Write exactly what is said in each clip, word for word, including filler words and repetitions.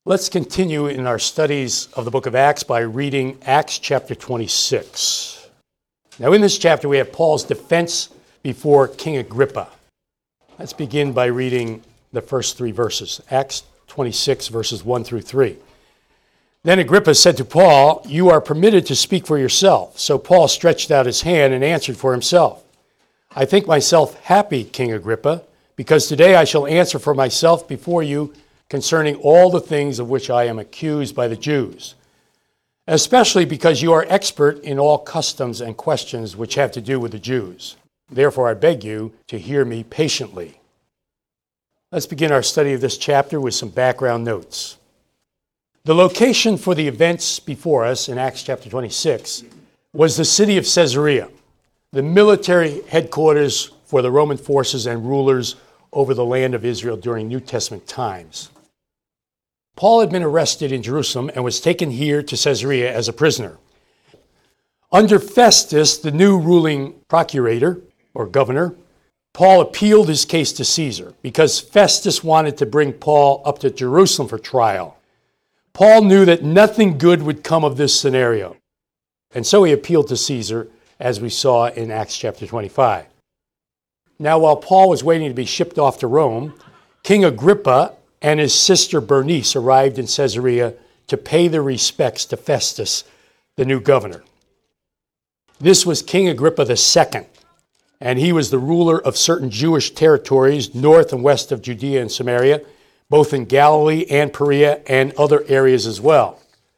Let's continue in our studies of the book of Acts by reading Acts chapter twenty-six. Now in this chapter we have Paul's defense before King Agrippa. Let's begin by reading the first three verses. Acts twenty-six verses one through three. Then Agrippa said to Paul, "You are permitted to speak for yourself." So Paul stretched out his hand and answered for himself. "I think myself happy, King Agrippa, because today I shall answer for myself before you concerning all the things of which I am accused by the Jews, especially because you are expert in all customs and questions which have to do with the Jews. Therefore, I beg you to hear me patiently." Let's begin our study of this chapter with some background notes. The location for the events before us in Acts chapter twenty-six was the city of Caesarea, the military headquarters for the Roman forces and rulers over the land of Israel during New Testament times. Paul had been arrested in Jerusalem and was taken here to Caesarea as a prisoner. Under Festus, the new ruling procurator or governor, Paul appealed his case to Caesar because Festus wanted to bring Paul up to Jerusalem for trial. Paul knew that nothing good would come of this scenario, and so he appealed to Caesar, as we saw in Acts chapter twenty-five. Now, while Paul was waiting to be shipped off to Rome, King Agrippa and his sister Bernice arrived in Caesarea to pay their respects to Festus, the new governor. This was King Agrippa the Second, and he was the ruler of certain Jewish territories north and west of Judea and Samaria, both in Galilee and Perea and other areas as well.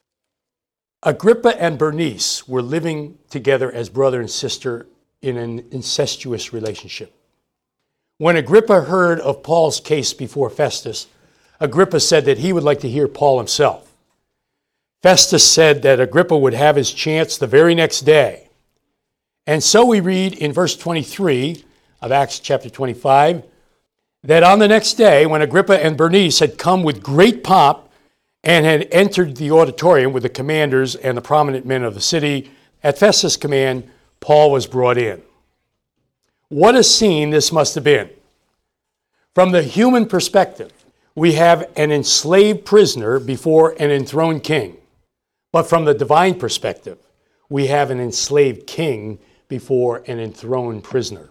Agrippa and Bernice were living together as brother and sister in an incestuous relationship. When Agrippa heard of Paul's case before Festus, Agrippa said that he would like to hear Paul himself. Festus said that Agrippa would have his chance the very next day. And so we read in verse twenty-three of Acts chapter twenty-five, that on the next day, when Agrippa and Bernice had come with great pomp and had entered the auditorium with the commanders and the prominent men of the city, at Festus' command, Paul was brought in. What a scene this must have been. From the human perspective, we have an enslaved prisoner before an enthroned king. But from the divine perspective, we have an enslaved king before an enthroned prisoner.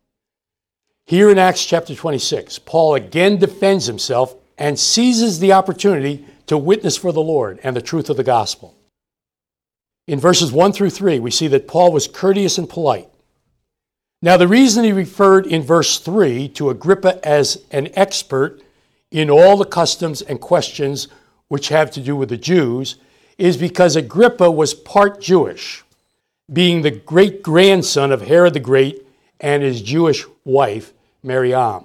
Here in Acts chapter twenty-six, Paul again defends himself and seizes the opportunity to witness for the Lord and the truth of the gospel. In verses one through three, we see that Paul was courteous and polite. Now, the reason he referred in verse three to Agrippa as an expert in all the customs and questions which have to do with the Jews is because Agrippa was part Jewish, being the great-grandson of Herod the Great and his Jewish wife, Miriam.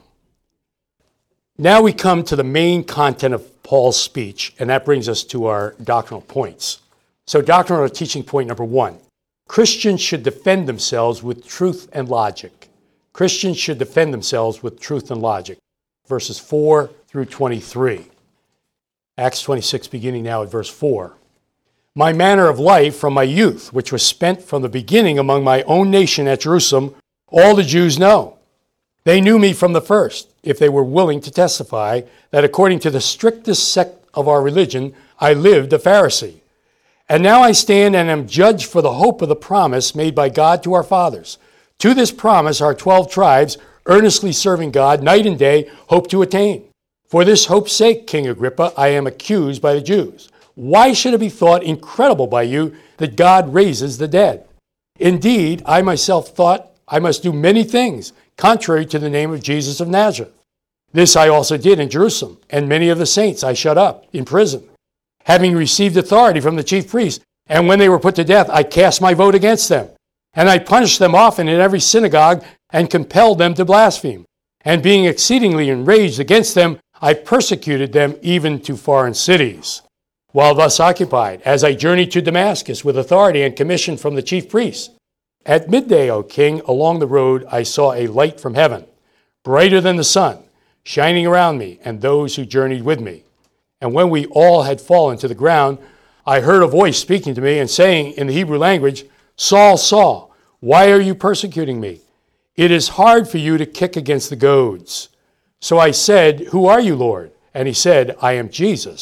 Now we come to the main content of Paul's speech, and that brings us to our doctrinal points. So doctrinal teaching point number one, Christians should defend themselves with truth and logic. Christians should defend themselves with truth and logic. Verses four through twenty-three. Acts twenty-six, beginning now at verse four. "My manner of life from my youth, which was spent from the beginning among my own nation at Jerusalem, all the Jews know. They knew me from the first, if they were willing to testify that according to the strictest sect of our religion, I lived a Pharisee. And now I stand and am judged for the hope of the promise made by God to our fathers. To this promise our twelve tribes, earnestly serving God night and day, hope to attain. For this hope's sake, King Agrippa, I am accused by the Jews. Why should it be thought incredible by you that God raises the dead? Indeed, I myself thought I must do many things contrary to the name of Jesus of Nazareth. This I also did in Jerusalem, and many of the saints I shut up in prison, having received authority from the chief priests. And when they were put to death, I cast my vote against them. And I punished them often in every synagogue and compelled them to blaspheme. And being exceedingly enraged against them, I persecuted them even to foreign cities. While thus occupied, as I journeyed to Damascus with authority and commission from the chief priests, at midday, O king, along the road I saw a light from heaven, brighter than the sun, shining around me and those who journeyed with me. And when we all had fallen to the ground, I heard a voice speaking to me and saying in the Hebrew language, Saul, Saul, why are you persecuting me? It is hard for you to kick against the goads. So I said, Who are you, Lord? And he said, I am Jesus,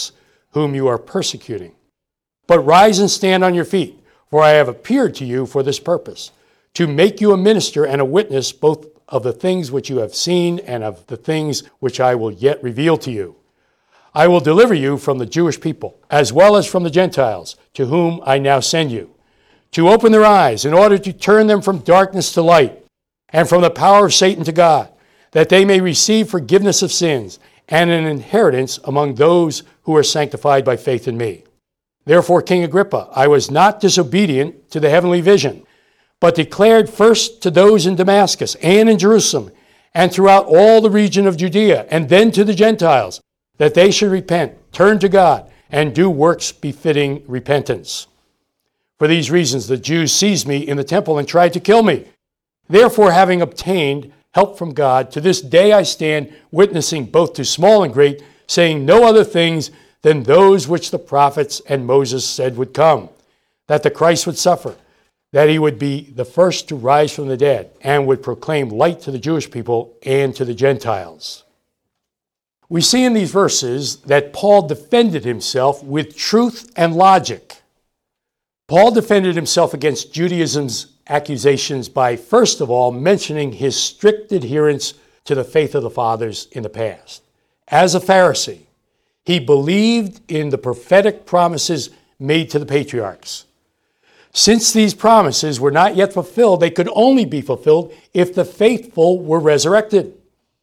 whom you are persecuting. But rise and stand on your feet, for I have appeared to you for this purpose, to make you a minister and a witness both of the things which you have seen and of the things which I will yet reveal to you. I will deliver you from the Jewish people, as well as from the Gentiles, to whom I now send you, to open their eyes in order to turn them from darkness to light, and from the power of Satan to God, that they may receive forgiveness of sins and an inheritance among those who are sanctified by faith in me. Therefore, King Agrippa, I was not disobedient to the heavenly vision, but declared first to those in Damascus and in Jerusalem and throughout all the region of Judea, and then to the Gentiles, that they should repent, turn to God, and do works befitting repentance. For these reasons, the Jews seized me in the temple and tried to kill me. Therefore, having obtained help from God, to this day I stand witnessing both to small and great, saying no other things than those which the prophets and Moses said would come, that the Christ would suffer, that he would be the first to rise from the dead, and would proclaim light to the Jewish people and to the Gentiles. We see in these verses that Paul defended himself with truth and logic. Paul defended himself against Judaism's accusations by, first of all, mentioning his strict adherence to the faith of the fathers in the past. As a Pharisee, he believed in the prophetic promises made to the patriarchs. Since these promises were not yet fulfilled, they could only be fulfilled if the faithful were resurrected.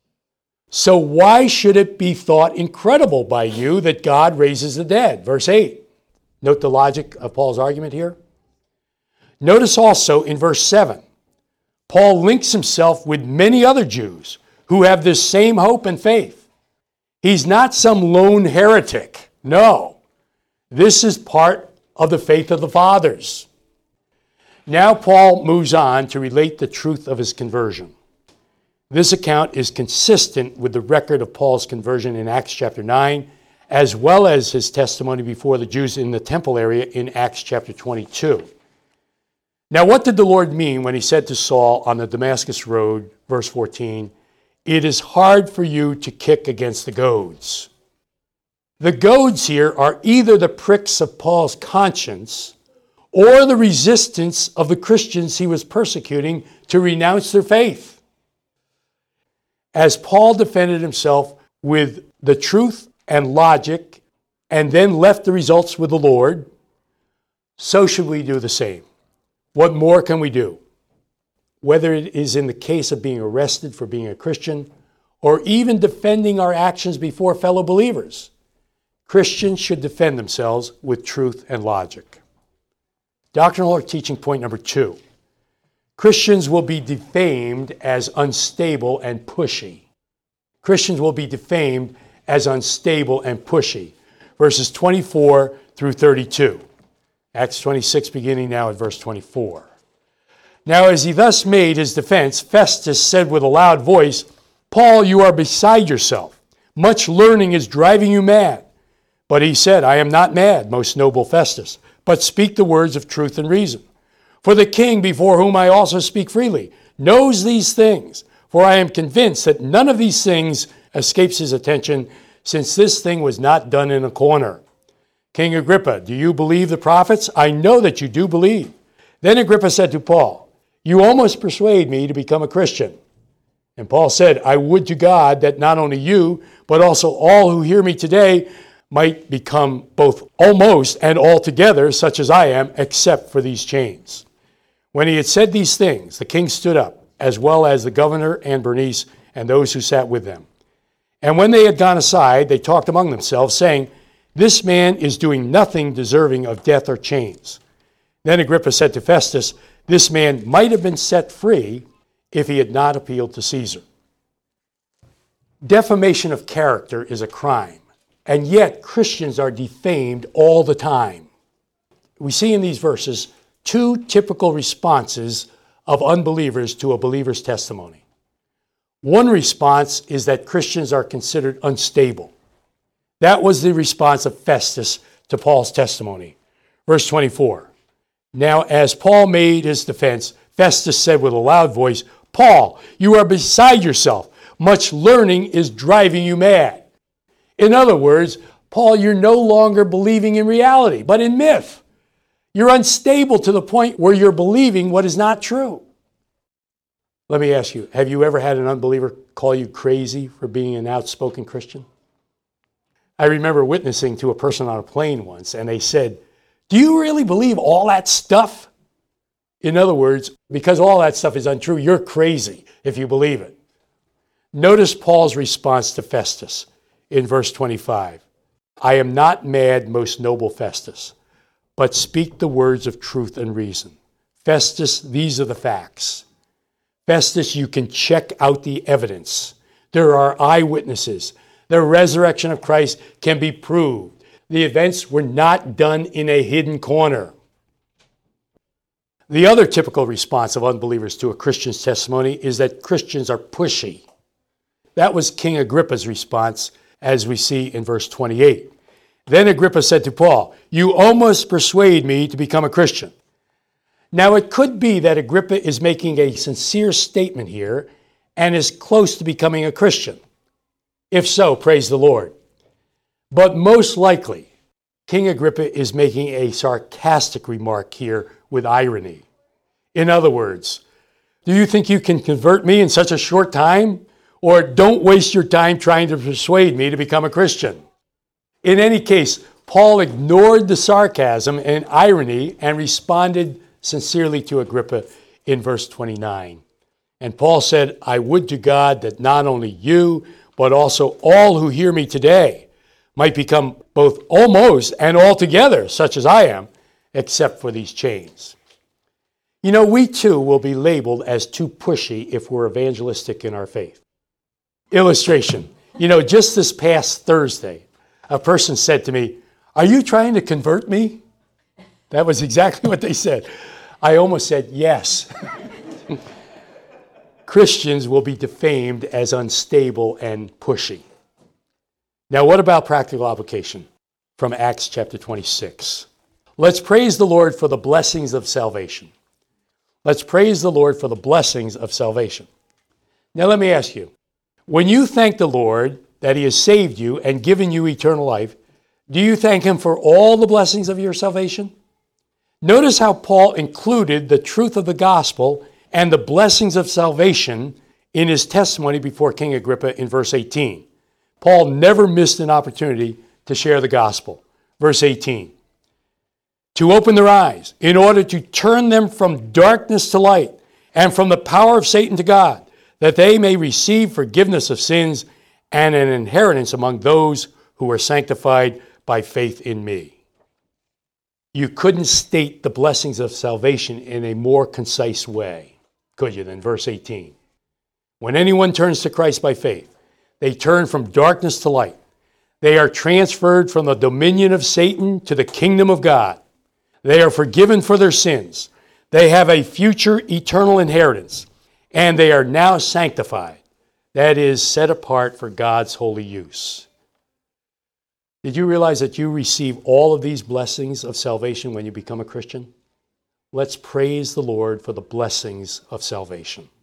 So why should it be thought incredible by you that God raises the dead? Verse eight. Note the logic of Paul's argument here. Notice also in verse seven, Paul links himself with many other Jews who have this same hope and faith. He's not some lone heretic. No, this is part of the faith of the fathers. Now Paul moves on to relate the truth of his conversion. This account is consistent with the record of Paul's conversion in Acts chapter nine, as well as his testimony before the Jews in the temple area in Acts chapter twenty-two. Now, what did the Lord mean when he said to Saul on the Damascus road, verse fourteen, "It is hard for you to kick against the goads"? The goads here are either the pricks of Paul's conscience or the resistance of the Christians he was persecuting to renounce their faith. As Paul defended himself with the truth and logic and then left the results with the Lord, so should we do the same. What more can we do? Whether it is in the case of being arrested for being a Christian or even defending our actions before fellow believers, Christians should defend themselves with truth and logic. Doctrinal or teaching point number two. Christians will be defamed as unstable and pushy. Christians will be defamed as unstable and pushy. Verses twenty-four through thirty-two. Acts twenty-six, beginning now at verse twenty-four. Now as he thus made his defense, Festus said with a loud voice, "Paul, you are beside yourself. Much learning is driving you mad." But he said, "I am not mad, most noble Festus, but speak the words of truth and reason. For the king, before whom I also speak freely, knows these things. For I am convinced that none of these things escapes his attention, since this thing was not done in a corner. King Agrippa, do you believe the prophets? I know that you do believe." Then Agrippa said to Paul, "You almost persuade me to become a Christian." And Paul said, "I would to God that not only you, but also all who hear me today might become both almost and altogether such as I am, except for these chains." When he had said these things, the king stood up, as well as the governor and Bernice and those who sat with them. And when they had gone aside, they talked among themselves, saying, "This man is doing nothing deserving of death or chains." Then Agrippa said to Festus, "This man might have been set free if he had not appealed to Caesar." Defamation of character is a crime, and yet Christians are defamed all the time. We see in these verses two typical responses of unbelievers to a believer's testimony. One response is that Christians are considered unstable. That was the response of Festus to Paul's testimony. Verse twenty-four. Now, as Paul made his defense, Festus said with a loud voice, "Paul, you are beside yourself. Much learning is driving you mad." In other words, Paul, you're no longer believing in reality, but in myth. You're unstable to the point where you're believing what is not true. Let me ask you, have you ever had an unbeliever call you crazy for being an outspoken Christian? I remember witnessing to a person on a plane once, and they said, do you really believe all that stuff? In other words, because all that stuff is untrue, you're crazy if you believe it. Notice Paul's response to Festus in verse twenty-five. I am not mad, most noble Festus, but speak the words of truth and reason. Festus, these are the facts. Festus, you can check out the evidence. There are eyewitnesses. The resurrection of Christ can be proved. The events were not done in a hidden corner. The other typical response of unbelievers to a Christian's testimony is that Christians are pushy. That was King Agrippa's response, as we see in verse twenty-eight. Then Agrippa said to Paul, you almost persuade me to become a Christian. Now, it could be that Agrippa is making a sincere statement here and is close to becoming a Christian. If so, praise the Lord. But most likely, King Agrippa is making a sarcastic remark here with irony. In other words, do you think you can convert me in such a short time? Or don't waste your time trying to persuade me to become a Christian. In any case, Paul ignored the sarcasm and irony and responded sincerely to Agrippa in verse twenty-nine. And Paul said, I would to God that not only you, but also all who hear me today might become both almost and altogether such as I am, except for these chains. You know, we too will be labeled as too pushy if we're evangelistic in our faith. Illustration. You know, just this past Thursday, a person said to me, are you trying to convert me? That was exactly what they said. I almost said yes. Christians will be defamed as unstable and pushy. Now, what about practical application from Acts chapter twenty-six? Let's praise the Lord for the blessings of salvation. Let's praise the Lord for the blessings of salvation. Now, let me ask you, when you thank the Lord that he has saved you and given you eternal life, do you thank him for all the blessings of your salvation? Notice how Paul included the truth of the gospel and the blessings of salvation in his testimony before King Agrippa in verse eighteen. Paul never missed an opportunity to share the gospel. Verse eighteen, to open their eyes in order to turn them from darkness to light and from the power of Satan to God, that they may receive forgiveness of sins and an inheritance among those who are sanctified by faith in me. You couldn't state the blessings of salvation in a more concise way, could you, than verse eighteen? When anyone turns to Christ by faith, they turn from darkness to light. They are transferred from the dominion of Satan to the kingdom of God. They are forgiven for their sins. They have a future eternal inheritance. And they are now sanctified, that is, set apart for God's holy use. Did you realize that you receive all of these blessings of salvation when you become a Christian? Let's praise the Lord for the blessings of salvation.